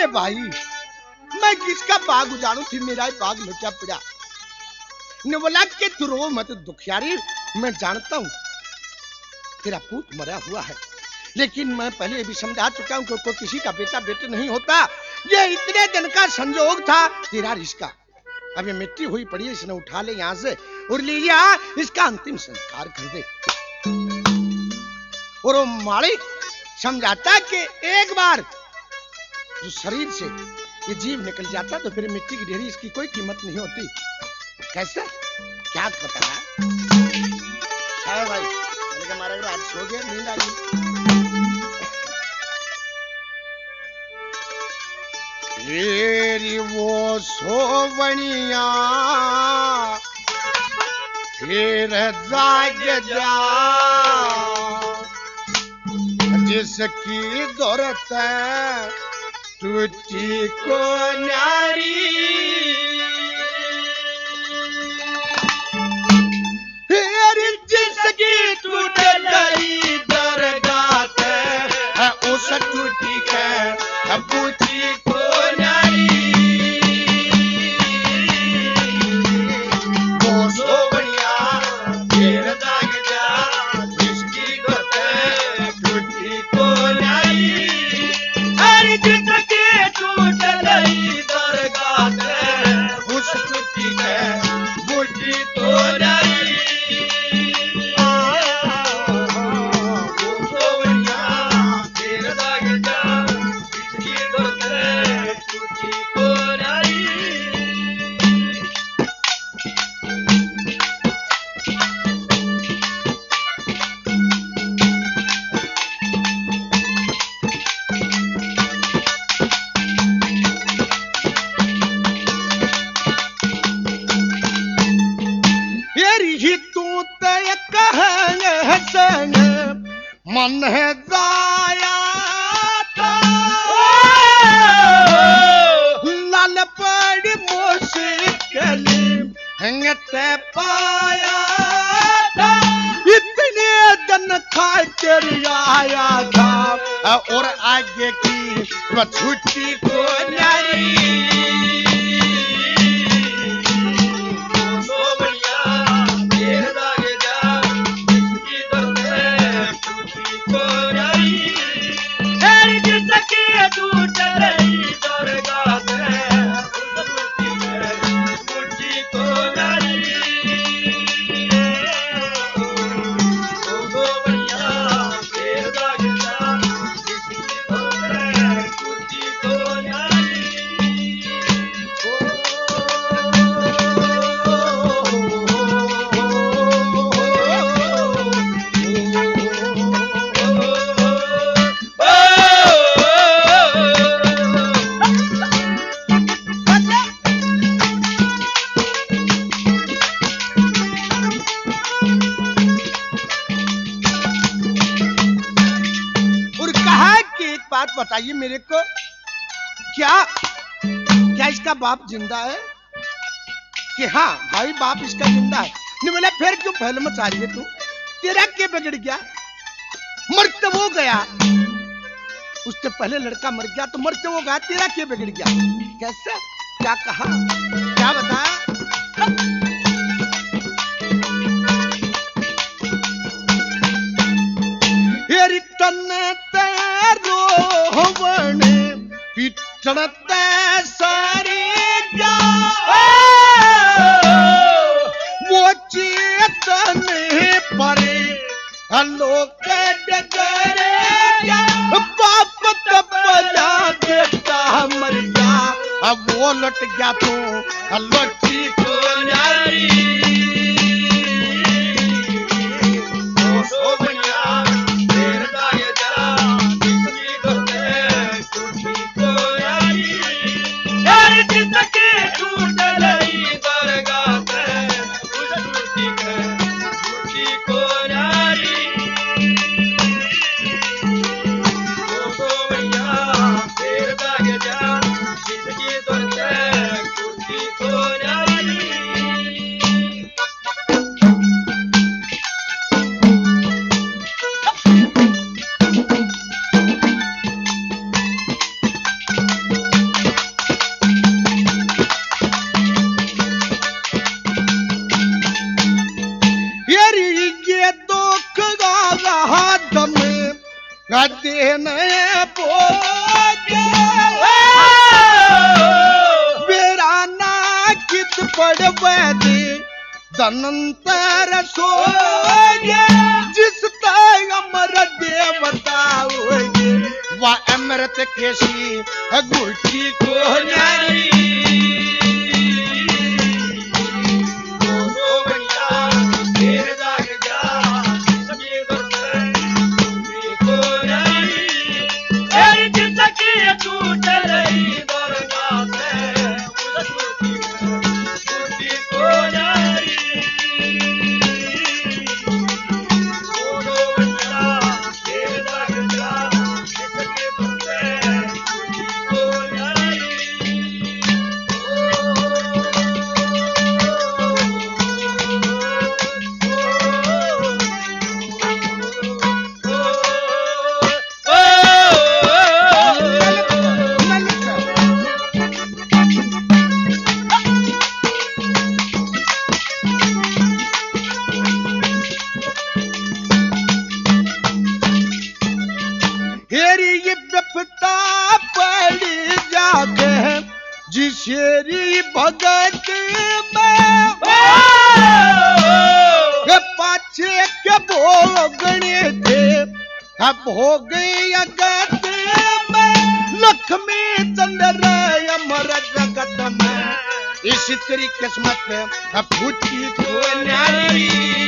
अरे भाई मैं किसका बाग उजाड़ू, थी मेरा ही बाग लुचा पड़ा। ने बोला कि तू रो मत दुखियारी, मैं जानता हूं तेरा पूत मरा हुआ है, लेकिन मैं पहले ये भी समझा चुका हूं कि किसी का बेटा बेटे नहीं होता। ये इतने दिन का संजोग था तेरा रिश्ता। अब ये मिट्टी हुई पड़ी है, इसने उठा ले यहां से और ले जा, इसका अंतिम संस्कार कर दे। और वो मालिक समझाता कि एक बार जो शरीर से ये जीव निकल जाता तो फिर मिट्टी की ढेरी इसकी कोई कीमत नहीं होती। कैसे क्या पता है भाई, लेकिन हमारे आज सो गया, नींद आ गई। तेरी वो सोवनिया फिर जाग जा, जिसकी दौरत टूटी को नारी, जिसकी टूट गई दरगाह है उस टूटी के बूटी को नारी। वो सोवनिया फिर जाग जा, जिसकी दौरत टूटी को नारी, अरे जिसकी टूट गई दरगाह है उस टूटी के बूटी को नारी। मन है जाया था लाल पड़ मुश्किल हंगते पाया था, इतने दिन खातिर आया था और आगे की छुट्टी को नहीं। बताइए मेरे को, क्या इसका बाप जिंदा है? कि हाँ भाई बाप इसका जिंदा है। नहीं बोला फिर क्यों पहले मचा रही है तू, तेरा क्या बिगड़ गया? मर तो वो गया, उससे पहले लड़का मर गया तो मर तो वो गया, तेरा क्या बिगड़ गया? कैसे क्या कहा क्या बताया? पिटते सारी जा वो चेतन परे लोक डगरे बाप तपला बेटा मर गया, अब वो लट गया तो लट्ठी को नारी। देन वीराना कित पड़वे दे धनंतर सो जिस तय अमर देवता होगे वह अमृत केसी गुठी को न्यारी जिसेरी भगत में पाछे के भोगने थे अब हो गए अगत में लक्ष्मी चंद्र अमर जगत में इस तेरी किस्मत फूटी को न्यारी